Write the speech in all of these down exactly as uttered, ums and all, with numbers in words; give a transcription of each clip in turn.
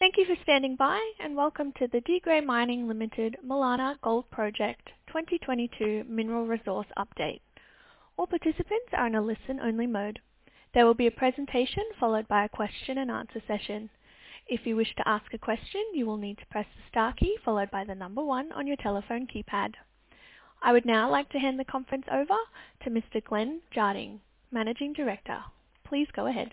Thank you for standing by, and welcome to the De Grey Mining Limited Malana Gold Project twenty twenty-two Mineral Resource Update. All participants are in a listen-only mode. There will be a presentation followed by a question and answer session. If you wish to ask a question, you will need to press the star key followed by the number one on your telephone keypad. I would now like to hand the conference over to Mister Glenn Jardine, Managing Director. Please go ahead.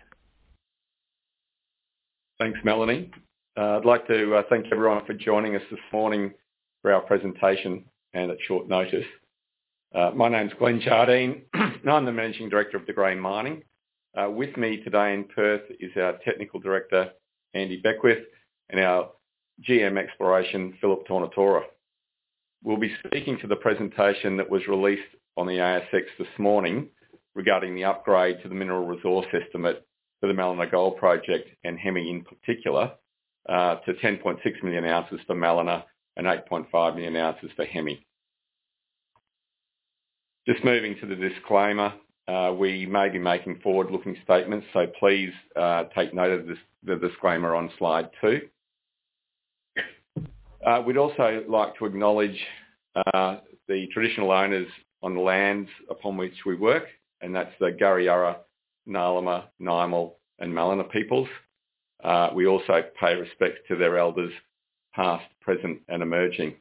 Thanks, Melanie. Uh, I'd like to uh, thank everyone for joining us this morning for our presentation and at short notice. Uh, my name's Glenn Jardine and I'm the Managing Director of De Grey Mining. Uh, with me today in Perth is our Technical Director, Andy Beckwith, and our G M Exploration, Philip Tornatora. We'll be speaking to the presentation that was released on the A S X this morning regarding the upgrade to the mineral resource estimate for the Malana Gold Project and Hemi in particular, uh, to ten point six million ounces for Malana and eight point five million ounces for Hemi. Just moving to the disclaimer, uh, we may be making forward-looking statements, so please uh, take note of this, the disclaimer on slide two. Uh, we'd also like to acknowledge uh, the traditional owners on the lands upon which we work, and that's the Gariyara, Ngalama, Nyimal and Malana peoples. Uh, we also pay respect to their elders, past, present and emerging.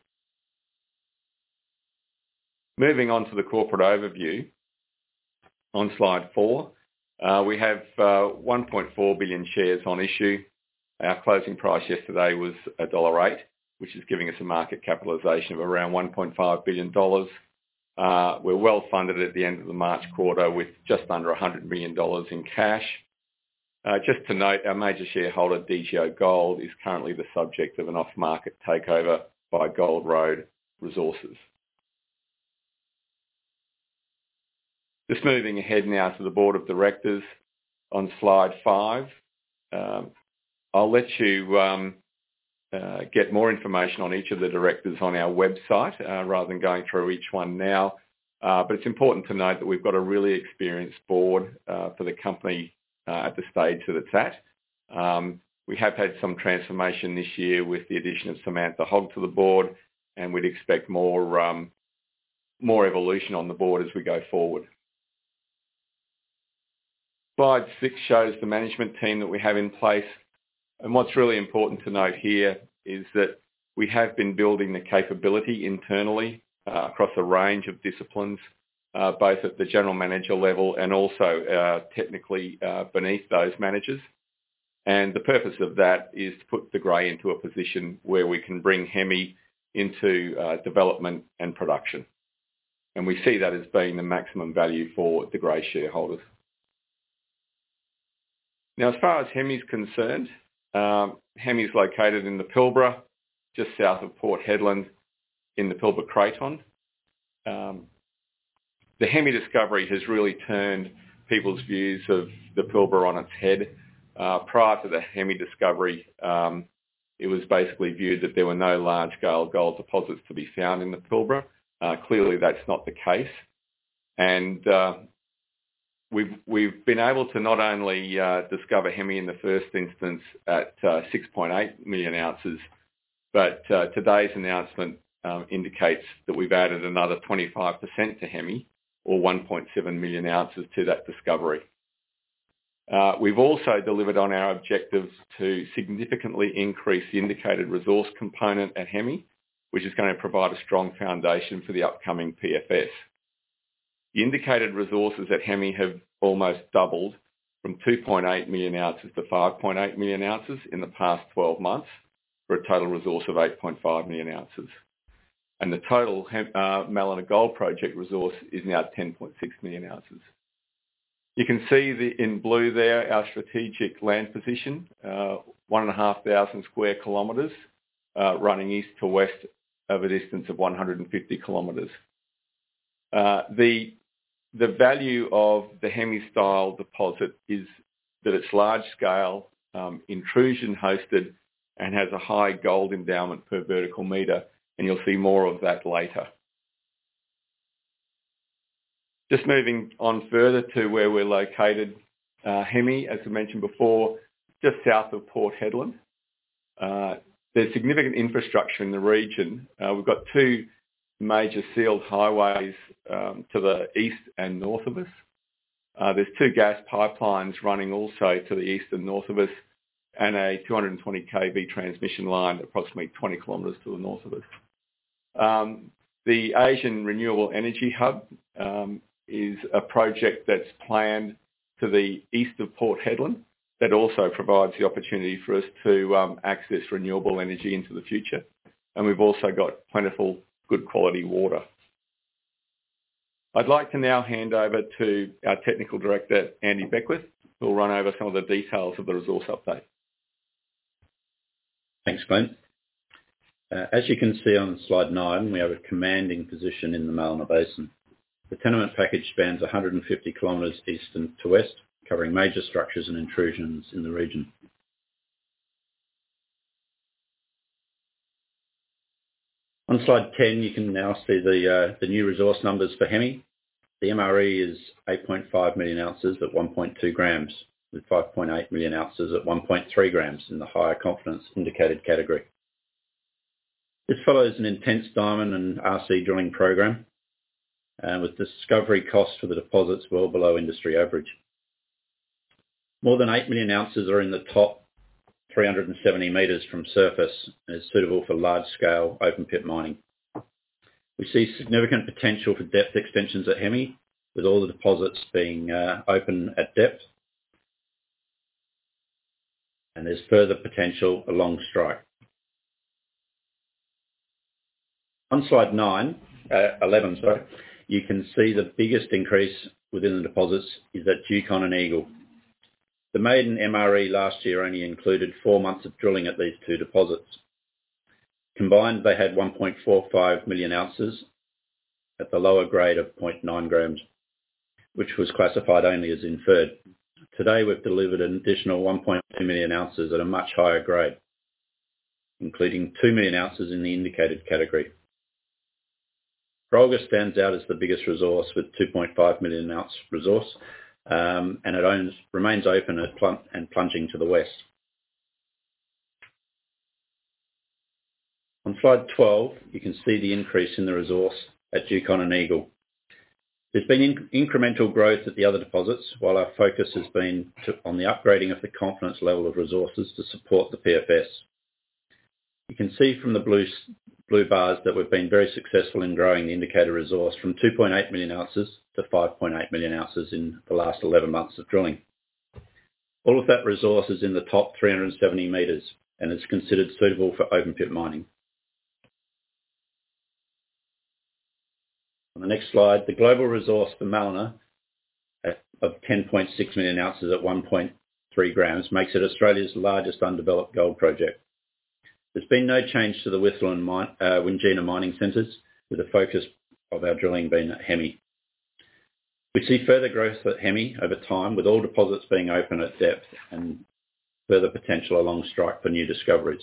Moving on to the corporate overview, on slide four, uh, we have uh, one point four billion shares on issue. Our closing price yesterday was one dollar eight, which is giving us a market capitalisation of around one point five billion dollars. Uh, we're well funded at the end of the March quarter with just under one hundred million dollars in cash. Uh, just to note, our major shareholder, D G O Gold, is currently the subject of an off-market takeover by Gold Road Resources. Just moving ahead now to the Board of Directors on slide five. Um, I'll let you um, uh, get more information on each of the directors on our website uh, rather than going through each one now. Uh, but it's important to note that we've got a really experienced board uh, for the company uh, at the stage that it's at. Um, we have had some transformation this year with the addition of Samantha Hogg to the board, and we'd expect more, um, more evolution on the board as we go forward. Slide six shows the management team that we have in place. And what's really important to note here is that we have been building the capability internally uh, across a range of disciplines, uh, both at the general manager level and also uh, technically uh, beneath those managers. And the purpose of that is to put De Grey into a position where we can bring Hemi into uh, development and production. And we see that as being the maximum value for De Grey shareholders. Now, as far as Hemi is concerned, um, Hemi is located in the Pilbara, just south of Port Hedland in the Pilbara Craton. Um, the Hemi discovery has really turned people's views of the Pilbara on its head. Uh, prior to the Hemi discovery, um, it was basically viewed that there were no large-scale gold deposits to be found in the Pilbara. Uh, clearly, that's not the case. And uh, We've, we've been able to not only uh, discover Hemi in the first instance at uh, six point eight million ounces, but uh, today's announcement um, indicates that we've added another twenty-five percent to Hemi, or one point seven million ounces to that discovery. Uh, we've also delivered on our objectives to significantly increase the indicated resource component at Hemi, which is going to provide a strong foundation for the upcoming P F S. The indicated resources at Hemi have almost doubled from two point eight million ounces to five point eight million ounces in the past twelve months for a total resource of eight point five million ounces. And the total uh, Malana Gold Project resource is now ten point six million ounces. You can see the, in blue there our strategic land position, uh, one and a half thousand square kilometres, uh, running east to west of a distance of one hundred fifty kilometres. Uh, the The value of the Hemi-style deposit is that it's large-scale, um, intrusion-hosted, and has a high gold endowment per vertical metre, and you'll see more of that later. Just moving on further to where we're located, uh, Hemi, as I mentioned before, just south of Port Hedland. Uh, there's significant infrastructure in the region. Uh, we've got two major sealed highways um, to the east and north of us. Uh, there's two gas pipelines running also to the east and north of us, and a two hundred twenty kilovolt transmission line approximately twenty kilometres to the north of us. Um, the Asian Renewable Energy Hub um, is a project that's planned to the east of Port Hedland that also provides the opportunity for us to um, access renewable energy into the future. And we've also got plentiful, good quality water. I'd like to now hand over to our Technical Director, Andy Beckwith, who will run over some of the details of the resource update. Thanks, Glenn. Uh, as you can see on slide nine, we have a commanding position in the Malna Basin. The tenement package spans one hundred fifty kilometres east and to west, covering major structures and intrusions in the region. On slide ten, you can now see the, uh, the new resource numbers for Hemi. The M R E is eight point five million ounces at one point two grams, with five point eight million ounces at one point three grams in the higher confidence indicated category. This follows an intense diamond and R C drilling program, uh, with discovery costs for the deposits well below industry average. More than eight million ounces are in the top three hundred seventy metres from surface and is suitable for large-scale open-pit mining. We see significant potential for depth extensions at Hemi, with all the deposits being uh, open at depth, and there's further potential along strike. On slide nine, uh, eleven, sorry, you can see the biggest increase within the deposits is at Yukon and Eagle. The maiden M R E last year only included four months of drilling at these two deposits. Combined, they had one point four five million ounces at the lower grade of zero point nine grams, which was classified only as inferred. Today, we've delivered an additional one point two million ounces at a much higher grade, including two million ounces in the indicated category. Brolga stands out as the biggest resource with two point five million ounce resource, um, and it owns, remains open at plun- and plunging to the west. On slide twelve, you can see the increase in the resource at Yukon and Eagle. There's been in- incremental growth at the other deposits, while our focus has been to, on the upgrading of the confidence level of resources to support the P F S. You can see from the blue, blue bars that we've been very successful in growing the indicated resource from two point eight million ounces to five point eight million ounces in the last eleven months of drilling. All of that resource is in the top three hundred seventy metres and is considered suitable for open pit mining. On the next slide, the global resource for Malna of ten point six million ounces at one point three grams makes it Australia's largest undeveloped gold project. There's been no change to the Whistler and mine, uh, Wingina mining centres, with the focus of our drilling being at Hemi. We see further growth at Hemi over time, with all deposits being open at depth and further potential along strike for new discoveries.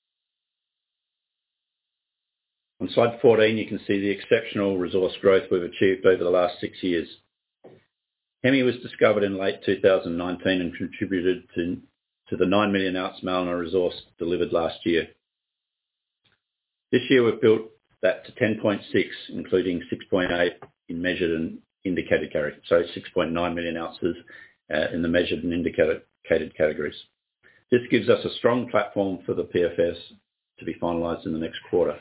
On slide fourteen, you can see the exceptional resource growth we've achieved over the last six years. Hemi was discovered in late two thousand nineteen and contributed to, to the nine million ounce Malna resource delivered last year. This year we've built that to ten point six, including six point eight in measured and indicated category, so six point nine million ounces uh, in the measured and indicated categories. This gives us a strong platform for the P F S to be finalised in the next quarter.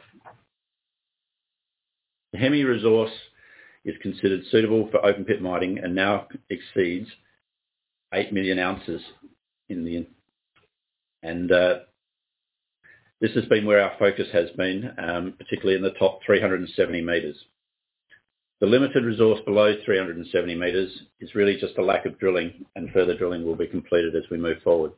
The Hemi resource is considered suitable for open pit mining and now exceeds eight million ounces in the, and uh, this has been where our focus has been, um, particularly in the top three hundred seventy metres. The limited resource below three hundred seventy metres is really just a lack of drilling, and further drilling will be completed as we move forward.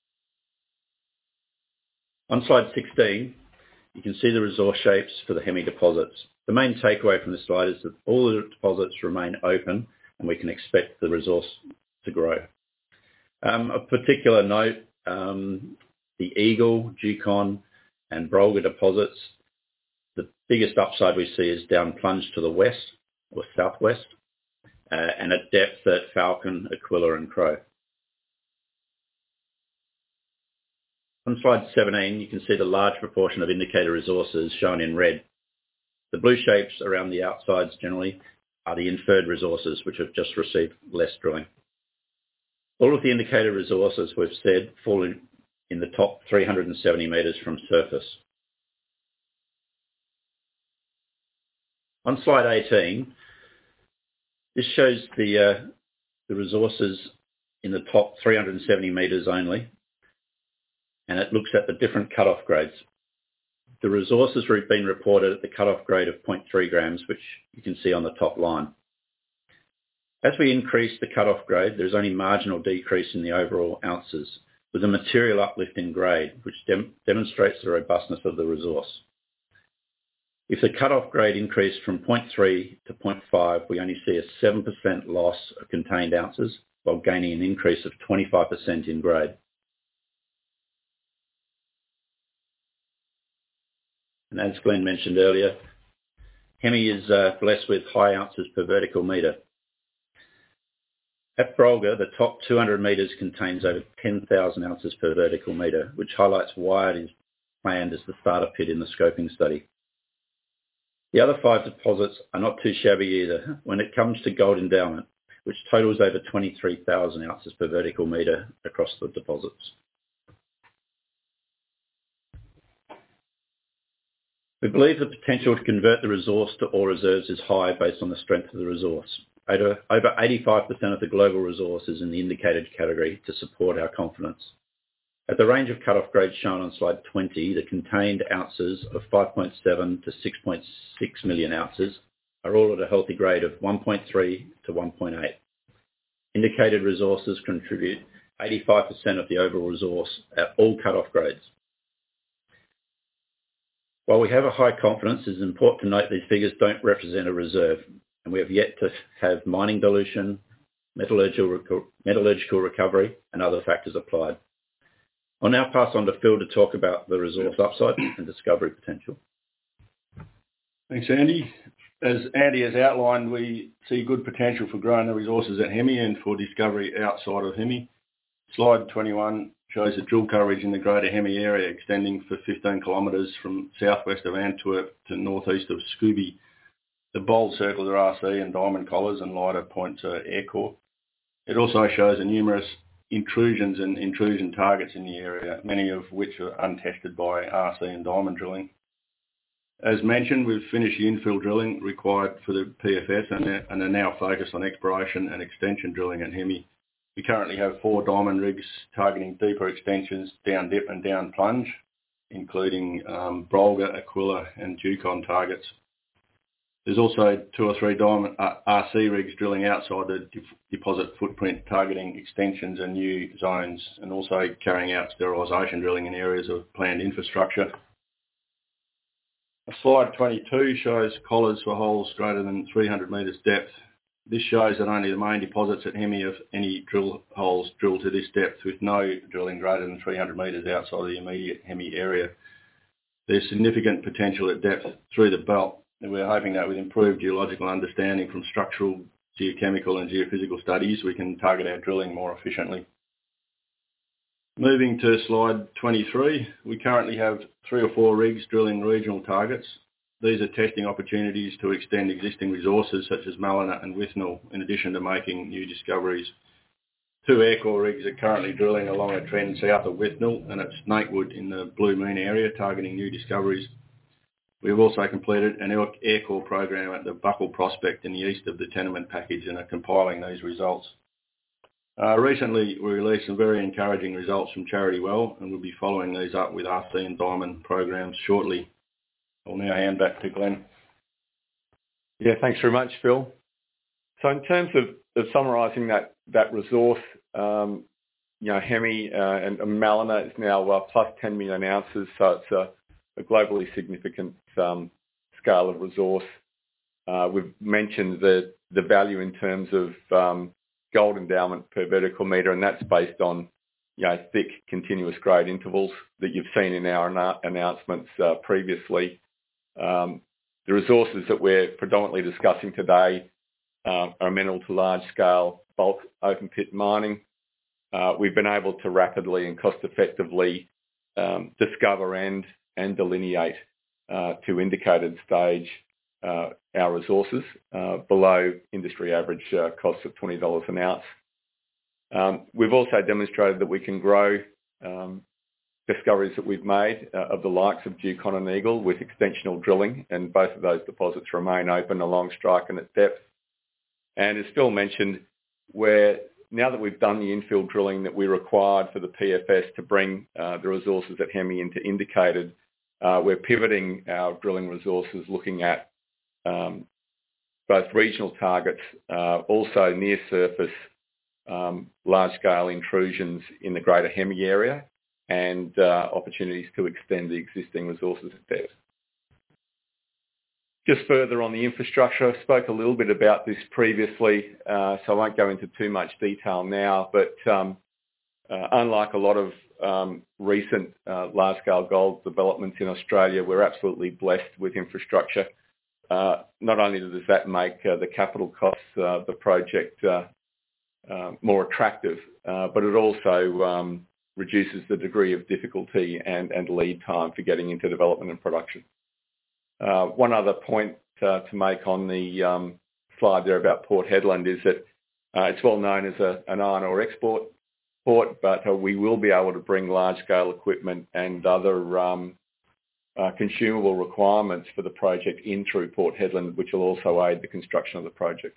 On slide sixteen, you can see the resource shapes for the Hemi deposits. The main takeaway from this slide is that all the deposits remain open and we can expect the resource to grow. Um, of particular note, um, the Eagle, Yukon and Brolga deposits, the biggest upside we see is down plunge to the west or southwest uh, and at depth at Falcon, Aquila and Crow. On slide seventeen, you can see the large proportion of indicated resources shown in red. The blue shapes around the outsides generally are the inferred resources, which have just received less drilling. All of the indicated resources, we've said, fall in, in the top three hundred seventy metres from surface. On slide eighteen, this shows the, uh, the resources in the top three hundred seventy metres only, and it looks at the different cut-off grades. The resources have been reported at the cut-off grade of zero point three grams, which you can see on the top line. As we increase the cut-off grade, there's only marginal decrease in the overall ounces, with a material uplift in grade, which dem- demonstrates the robustness of the resource. If the cut-off grade increased from zero point three to zero point five, we only see a seven percent loss of contained ounces, while gaining an increase of twenty-five percent in grade. And as Glenn mentioned earlier, Hemi is uh, blessed with high ounces per vertical metre. At Brolga, the top two hundred metres contains over ten thousand ounces per vertical metre, which highlights why it is planned as the starter pit in the scoping study. The other five deposits are not too shabby either when it comes to gold endowment, which totals over twenty-three thousand ounces per vertical metre across the deposits. We believe the potential to convert the resource to ore reserves is high based on the strength of the resource. Over, over eighty-five percent of the global resource is in the indicated category to support our confidence. At the range of cut-off grades shown on slide twenty, the contained ounces of five point seven to six point six million ounces are all at a healthy grade of one point three to one point eight. Indicated resources contribute eighty-five percent of the overall resource at all cut-off grades. While we have a high confidence, it is important to note these figures don't represent a reserve, and we have yet to have mining dilution, metallurgical, metallurgical recovery, and other factors applied. I'll now pass on to Phil to talk about the resource upside and discovery potential. Thanks, Andy. As Andy has outlined, we see good potential for growing the resources at Hemi and for discovery outside of Hemi. Slide twenty-one shows the drill coverage in the greater Hemi area extending for fifteen kilometres from southwest of Antwerp to northeast of Scooby. The bold circles are R C and diamond collars and lighter points are air core. It also shows the numerous intrusions and intrusion targets in the area, many of which are untested by R C and diamond drilling. As mentioned, we've finished the infill drilling required for the P F S and are now focused on exploration and extension drilling at Hemi. We currently have four diamond rigs targeting deeper extensions down dip and down plunge, including um, Brolga, Aquila and Ducon targets. There's also two or three diamond uh, R C rigs drilling outside the de- deposit footprint targeting extensions and new zones, and also carrying out sterilisation drilling in areas of planned infrastructure. Slide twenty-two shows collars for holes greater than three hundred metres depth. This shows that only the main deposits at Hemi have any drill holes drilled to this depth, with no drilling greater than three hundred metres outside the immediate Hemi area. There's significant potential at depth through the belt, and we're hoping that with improved geological understanding from structural, geochemical and geophysical studies, we can target our drilling more efficiently. Moving to slide twenty-three, we currently have three or four rigs drilling regional targets. These are testing opportunities to extend existing resources such as Malina and Withnell, in addition to making new discoveries. Two aircore rigs are currently drilling along a trend south of Withnell and at Snakewood in the Blue Moon area, targeting new discoveries. We have also completed an aircore program at the Buckle prospect in the east of the tenement package and are compiling these results. Uh, recently, we released some very encouraging results from Charity Well, and we'll be following these up with R C and diamond programs shortly. I'll now hand back to Glenn. Yeah, thanks very much, Phil. So in terms of, of summarising that, that resource, um, you know, Hemi uh, and, and Malina is now uh, plus ten million ounces, so it's a, a globally significant um, scale of resource. Uh, we've mentioned the, the value in terms of um, gold endowment per vertical metre, and that's based on, you know, thick continuous grade intervals that you've seen in our anna- announcements uh, previously. Um, the resources that we're predominantly discussing today uh, are amenable to large-scale bulk open-pit mining. Uh, we've been able to rapidly and cost-effectively um, discover and, and delineate uh, to indicated stage uh, our resources uh, below industry average uh, costs of twenty dollars an ounce. Um, we've also demonstrated that we can grow um, discoveries that we've made uh, of the likes of Yukon and Eagle with extensional drilling, and both of those deposits remain open along strike and at depth. And as Phil mentioned, where now that we've done the infill drilling that we required for the P F S to bring uh, the resources at Hemi into indicated, uh, we're pivoting our drilling resources looking at um, both regional targets, uh, also near surface um, large-scale intrusions in the greater Hemi area, and uh, opportunities to extend the existing resources at depth. Just further on the infrastructure, I spoke a little bit about this previously, uh, so I won't go into too much detail now, but um, uh, unlike a lot of um, recent uh, large-scale gold developments in Australia, we're absolutely blessed with infrastructure. Uh, not only does that make uh, the capital costs of the project uh, uh, more attractive, uh, but it also um, reduces the degree of difficulty and, and lead time for getting into development and production. Uh, one other point uh, to make on the um, slide there about Port Hedland is that uh, it's well known as a, an iron ore export port, but uh, we will be able to bring large-scale equipment and other um, uh, consumable requirements for the project in through Port Hedland, which will also aid the construction of the project.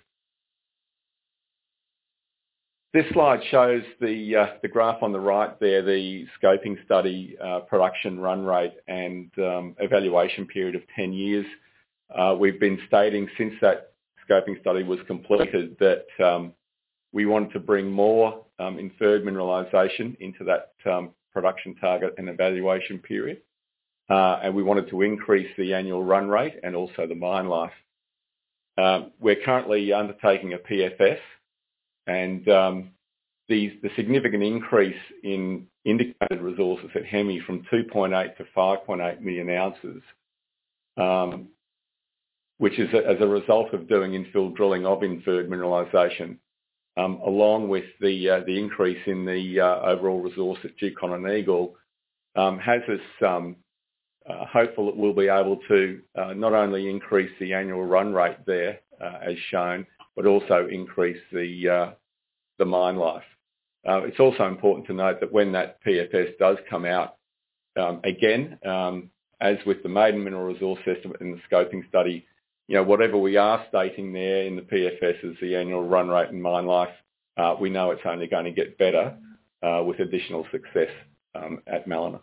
This slide shows the uh, the graph on the right there, the scoping study uh, production run rate and um, evaluation period of ten years. Uh, we've been stating since that scoping study was completed that um, we wanted to bring more um, inferred mineralisation into that um, production target and evaluation period, uh, and we wanted to increase the annual run rate and also the mine life. Um, we're currently undertaking a P F S. And um, the, the significant increase in indicated resources at Hemi from two point eight to five point eight million ounces, um, which is a, as a result of doing infill drilling of inferred mineralisation, um, along with the uh, the increase in the uh, overall resource at Yukon and Eagle, um, has us um, uh, hopeful that we'll be able to uh, not only increase the annual run rate there, uh, as shown, but also increase the uh, the mine life. Uh, it's also important to note that when that P F S does come out, um, again, um, as with the maiden mineral resource estimate and the scoping study, you know, whatever we are stating there in the P F S as the annual run rate and mine life, uh, we know it's only going to get better uh, with additional success um, at Mallina.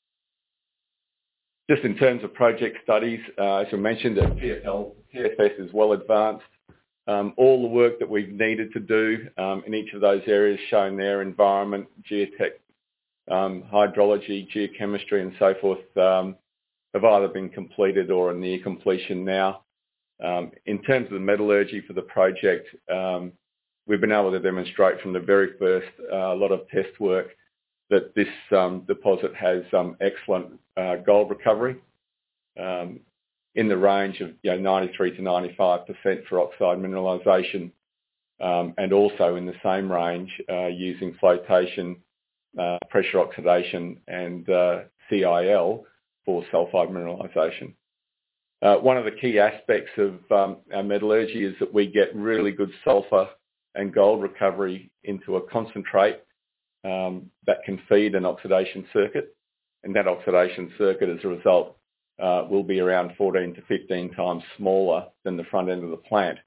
Just in terms of project studies, uh, as I mentioned, the P F S is well advanced. Um, all the work that we've needed to do um, in each of those areas shown there, environment, geotech, um, hydrology, geochemistry and so forth, um, have either been completed or are near completion now. Um, in terms of the metallurgy for the project, um, we've been able to demonstrate from the very first uh, lot of test work that this um, deposit has um, excellent uh, gold recovery. Um, in the range of you know, ninety-three to ninety-five percent for oxide mineralisation, um, and also in the same range uh, using flotation, uh, pressure oxidation and uh, C I L for sulphide mineralisation. Uh, one of the key aspects of um, our metallurgy is that we get really good sulphur and gold recovery into a concentrate um, that can feed an oxidation circuit, and that oxidation circuit as a result Uh, will be around fourteen to fifteen times smaller than the front end of the plant.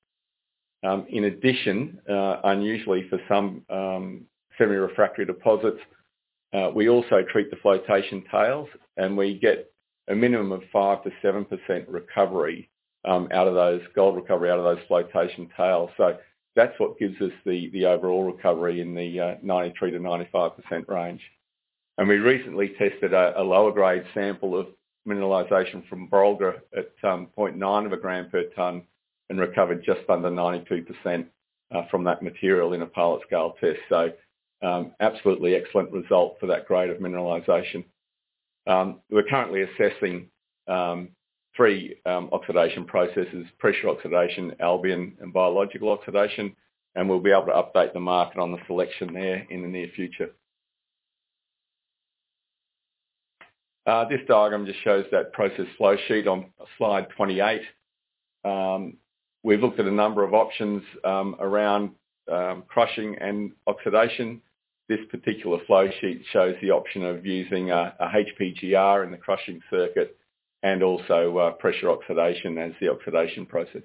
Um, in addition, uh, unusually for some um, semi-refractory deposits, uh, we also treat the flotation tails, and we get a minimum of five to seven percent recovery um, out of those, gold recovery out of those flotation tails. So that's what gives us the, the overall recovery in the uh, ninety-three to ninety-five percent range. And we recently tested a, a lower grade sample of mineralisation from Brolga at um, zero point nine of a gram per tonne and recovered just under ninety-two percent uh, from that material in a pilot scale test. So um, absolutely excellent result for that grade of mineralisation. Um, we're currently assessing um, three um, oxidation processes: pressure oxidation, Albion and biological oxidation, and we'll be able to update the market on the selection there in the near future. Uh, this diagram just shows that process flow sheet on slide twenty-eight. Um, we've looked at a number of options um, around um, crushing and oxidation. This particular flow sheet shows the option of using a, a H P G R in the crushing circuit and also uh, pressure oxidation as the oxidation process.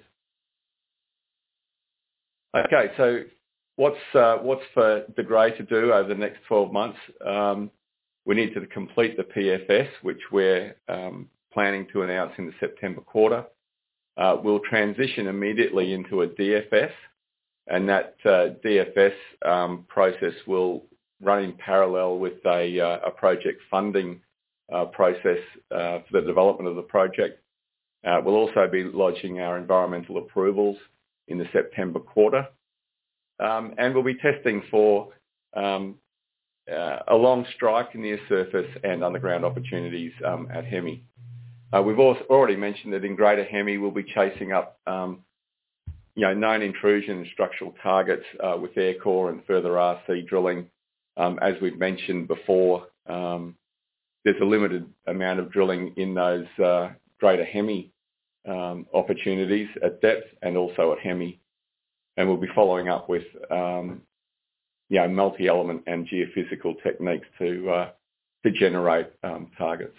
Okay, so what's uh, what's for De Grey to do over the next twelve months? Um, we need to complete the P F S, which we're um, planning to announce in the September quarter. Uh, we'll transition immediately into a D F S, and that uh, D F S um, process will run in parallel with a, uh, a project funding uh, process uh, for the development of the project. Uh, we'll also be lodging our environmental approvals in the September quarter. Um, and we'll be testing for um, uh, a long strike near surface and underground opportunities um, at Hemi. Uh, we've also already mentioned that in Greater Hemi we'll be chasing up um, you know, known intrusion and structural targets uh, with air core and further R C drilling. Um, as we've mentioned before, um, there's a limited amount of drilling in those uh, Greater Hemi um, opportunities at depth and also at Hemi. And we'll be following up with, um, you know, multi-element and geophysical techniques to uh, to generate um, targets.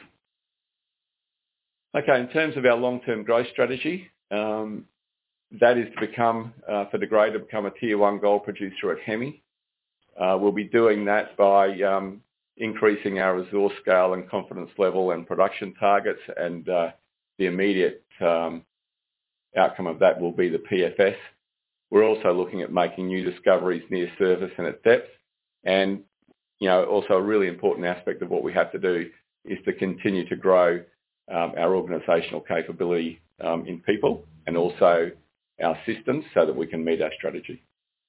Okay, in terms of our long-term growth strategy, um, that is to become, uh, for De Grey to become a tier one gold producer at Hemi. Uh, we'll be doing that by um, increasing our resource scale and confidence level and production targets, and uh, the immediate um, outcome of that will be the P F S. We're also looking at making new discoveries near surface and at depth. And, you know, also a really important aspect of what we have to do is to continue to grow um, our organisational capability um, in people and also our systems so that we can meet our strategy.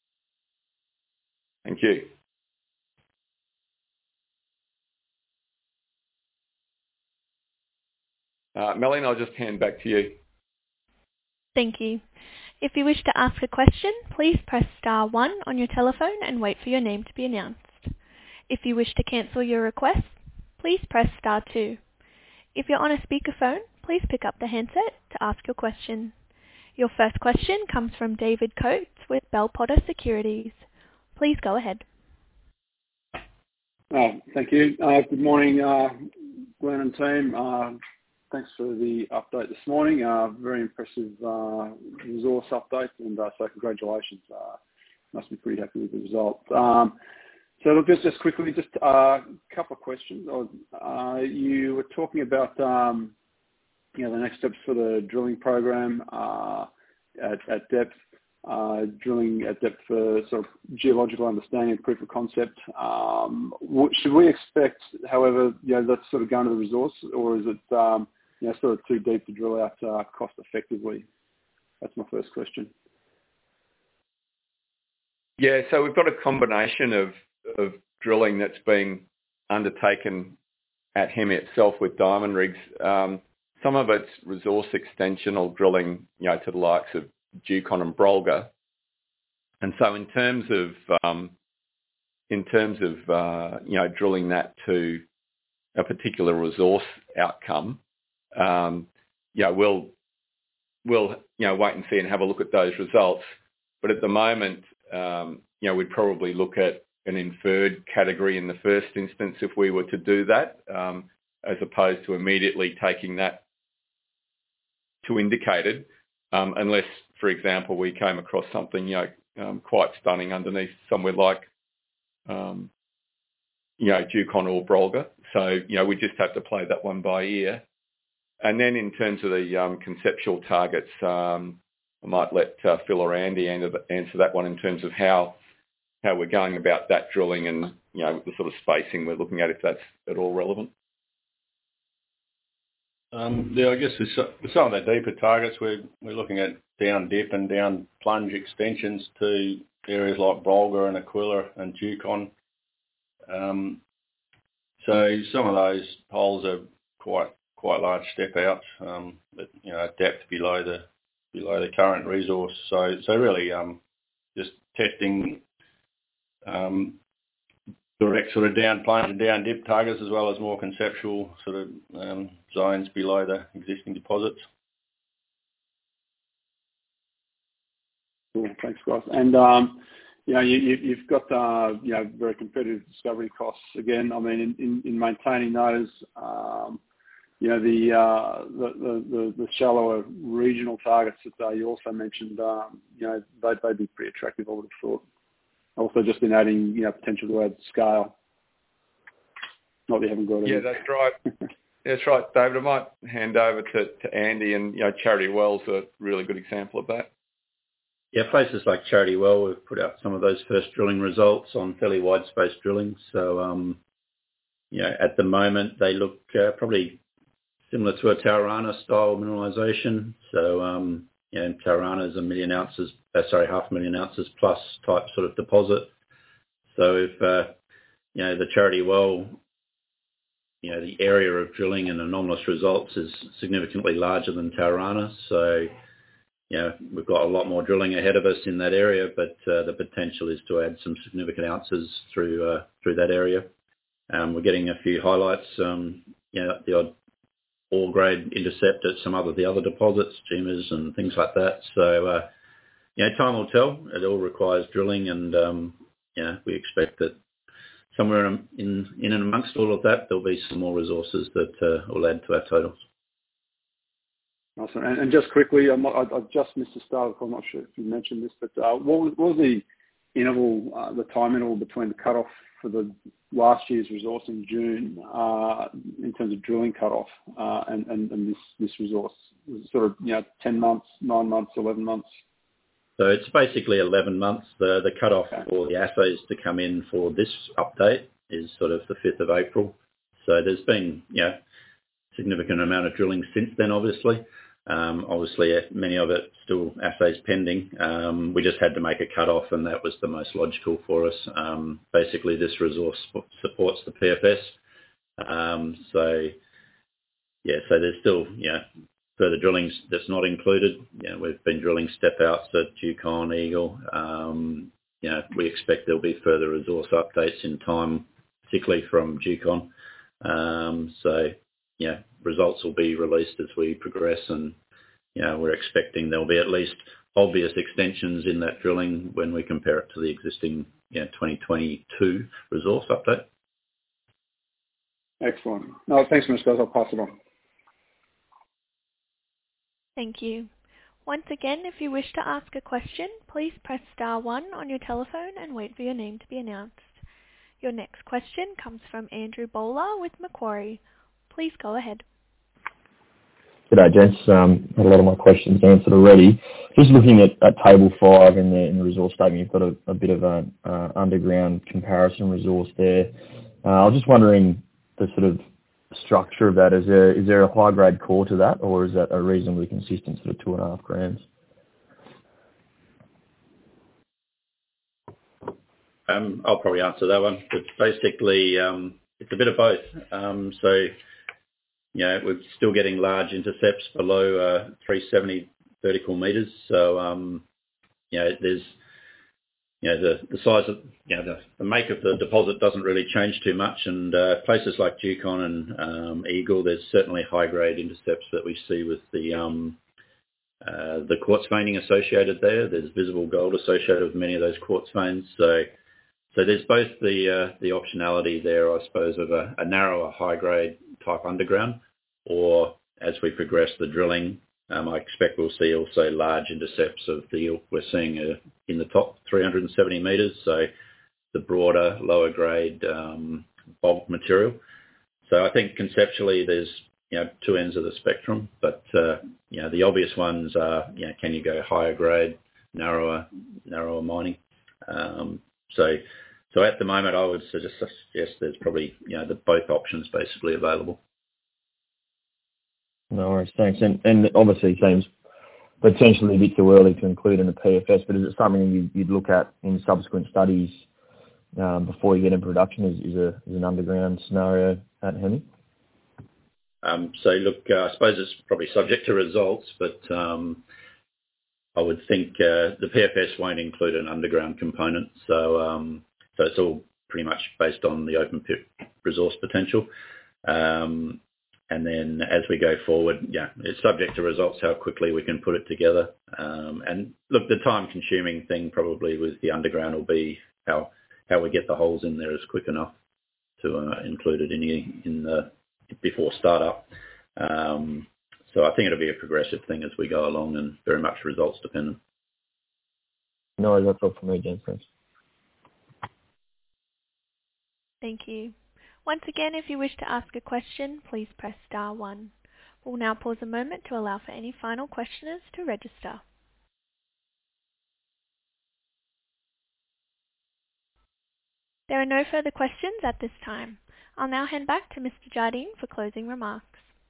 Thank you. Uh, Melanie, I'll just hand back to you. Thank you. If you wish to ask a question, please press star one on your telephone and wait for your name to be announced. If you wish to cancel your request, please press star two. If you're on a speakerphone, please pick up the handset to ask your question. Your first question comes from David Coates with Bell Potter Securities. Please go ahead. Uh, thank you. Uh, good morning, uh, Glenn and team. Uh, Thanks for the update this morning. Uh, very impressive uh, resource update, and uh, so congratulations. Uh, must be pretty happy with the result. Um, so look, just, just quickly, just a uh, couple of questions. Uh, you were talking about um, you know, the next steps for the drilling program uh, at, at depth, uh, drilling at depth for sort of geological understanding and proof of concept. Um, what, should we expect, however, you know, that's sort of going to the resource, or is it um, you know, sort of too deep to drill out uh, cost effectively? That's my first question. Yeah, so we've got a combination of, of drilling that's being undertaken at Hemi itself with diamond rigs. Um, some of it's resource extensional drilling, you know, to the likes of Yukon and Brolga. And so in terms of, um, in terms of, uh, you know, drilling that to a particular resource outcome, Um, you know, we'll, we'll, you know, wait and see and have a look at those results. But at the moment, um, you know, we'd probably look at an inferred category in the first instance if we were to do that, um, as opposed to immediately taking that to indicated, um, unless, for example, we came across something, you know, um, quite stunning underneath somewhere like, um, you know, Yukon or Brolga. So, you know, we just have to play that one by ear. And then in terms of the um, conceptual targets, um, I might let uh, Phil or Andy answer that one in terms of how how we're going about that drilling and, you know, the sort of spacing we're looking at, if that's at all relevant. Um, yeah, I guess with some of the deeper targets, we're, we're looking at down dip and down plunge extensions to areas like Brolga and Aquila and Yukon. Um, so some of those holes are quite quite large step outs, um, but, you know, depth below the below the current resource. So so really um, just testing um, direct sort of down plunge and down dip targets, as well as more conceptual sort of um, zones below the existing deposits. Cool. Thanks, guys. And um, you know, you, you, you've got uh, you know very competitive discovery costs again. I mean, in, in, in maintaining those, um, you know, the, uh, the, the the the shallower regional targets that uh, you also mentioned, um, you know, they'd, they'd be pretty attractive, I would have thought. Also, just in adding, you know, potential to add scale. Not that you haven't got it. Yeah, that's right. That's right, David. I might hand over to, to Andy, and you know, Charity Well's a really good example of that. Yeah, places like Charity Well, we've put out some of those first drilling results on fairly wide space drilling. So, um, you know, at the moment they look uh, probably similar to a Taurana style mineralisation. So, um, you know, Taurana is a million ounces, uh, sorry, half a million ounces plus type sort of deposit. So if, uh, you know, the Charity Well, you know, the area of drilling and anomalous results is significantly larger than Taurana. So, you know, we've got a lot more drilling ahead of us in that area, but uh, the potential is to add some significant ounces through uh, through that area. Um, we're getting a few highlights, um, you know, the odd ore grade intercept at some other the other deposits, Gemas and things like that. So, uh, you know, time will tell. It all requires drilling, and um, you know, we expect that somewhere in in and amongst all of that, there'll be some more resources that uh, will add to our totals. Awesome. And, and just quickly, I'm, I, I just missed the start. I'm not sure if you mentioned this, but uh, what, was, what was the interval, uh, the time interval between the cutoff for the last year's resource in June, uh, in terms of drilling cutoff, uh, and, and, and this, this resource? Was it sort of, you know, ten months, nine months, eleven months? So it's basically eleven months. The the cutoff okay. for the assays to come in for this update is sort of the fifth of April. So there's been, you know, significant amount of drilling since then, obviously. Um, obviously, many of it still assays pending. Um, we just had to make a cut-off, and that was the most logical for us. Um, basically, this resource supports the P F S. Um, so, yeah, so there's still, you know, further drilling that's not included. You know, we've been drilling step-outs at Yukon, Eagle. Um, you know, we expect there'll be further resource updates in time, particularly from Yukon. Um, so, yeah, results will be released as we progress, and you know, we're expecting there'll be at least obvious extensions in that drilling when we compare it to the existing, you know, twenty twenty-two resource update. Excellent. No, thanks, Mister I'll pass it on. Thank you. Once again, if you wish to ask a question, please press star one on your telephone and wait for your name to be announced. Your next question comes from Andrew Bowler with Macquarie. Please go ahead. G'day, gents. Um, had a lot of my questions answered already. Just looking at, at table five in the, in the resource statement, you've got a, a bit of an uh, underground comparison resource there. Uh, I was just wondering the sort of structure of that. Is there is there a high grade core to that, or is that a reasonably consistent sort of two and a half grams? Um, I'll probably answer that one. It's basically um, it's a bit of both. Um, so. You know, we're still getting large intercepts below uh, three seventy vertical metres. So, um, you know, there's, you know, the, the size of, you know, the, the make of the deposit doesn't really change too much. And uh, places like Yukon and um, Eagle, there's certainly high-grade intercepts that we see with the um, uh, the quartz veining associated there. There's visible gold associated with many of those quartz veins. So, so there's both the uh, the optionality there, I suppose, of a, a narrower high-grade type underground, or as we progress the drilling, um, I expect we'll see also large intercepts of the ilk we're seeing uh, in the top three hundred seventy metres, so the broader, lower grade um, bulk material. So I think conceptually there's, you know, two ends of the spectrum, but uh, you know, the obvious ones are, you know, can you go higher grade, narrower, narrower mining? Um, so, so at the moment, I would suggest, suggest there's probably, you know, the both options basically available. No worries, thanks. And, and obviously it seems potentially a bit too early to include in the P F S, but is it something you, you'd look at in subsequent studies um, before you get into production? Is, is, a, is an underground scenario at Hemi? Um, so look, uh, I suppose it's probably subject to results, but um, I would think uh, the P F S won't include an underground component. So, um, so it's all pretty much based on the open pit resource potential. Um, and then as we go forward, yeah, it's subject to results, how quickly we can put it together. Um, and look, the time-consuming thing probably with the underground will be how how we get the holes in there is quick enough to uh, include it in the, in the before startup. Um, so I think it'll be a progressive thing as we go along and very much results dependent. No, that's all from me, James. Thanks. Thank you. Once again, if you wish to ask a question, please press star one. We'll now pause a moment to allow for any final questioners to register. There are no further questions at this time. I'll now hand back to Mister Jardine for closing remarks.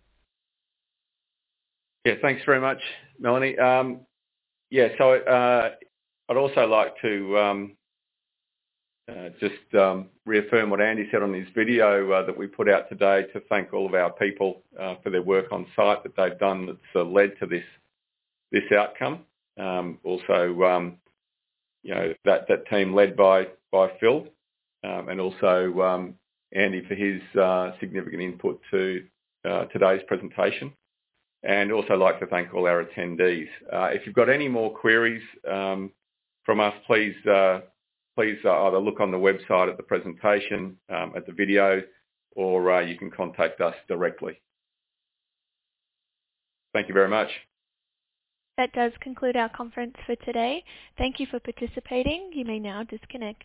Yeah, thanks very much, Melanie. Um, yeah, so uh, I'd also like to um, uh, just um, reaffirm what Andy said on his video uh, that we put out today, to thank all of our people uh, for their work on site that they've done that's uh, led to this this outcome. Um, also, um, you know, that, that team led by, by Phil, um, and also um, Andy for his uh, significant input to uh, today's presentation. And also like to thank all our attendees. Uh, if you've got any more queries um, from us, please uh, please uh, either look on the website at the presentation, um, at the video, or uh, you can contact us directly. Thank you very much. That does conclude our conference for today. Thank you for participating. You may now disconnect.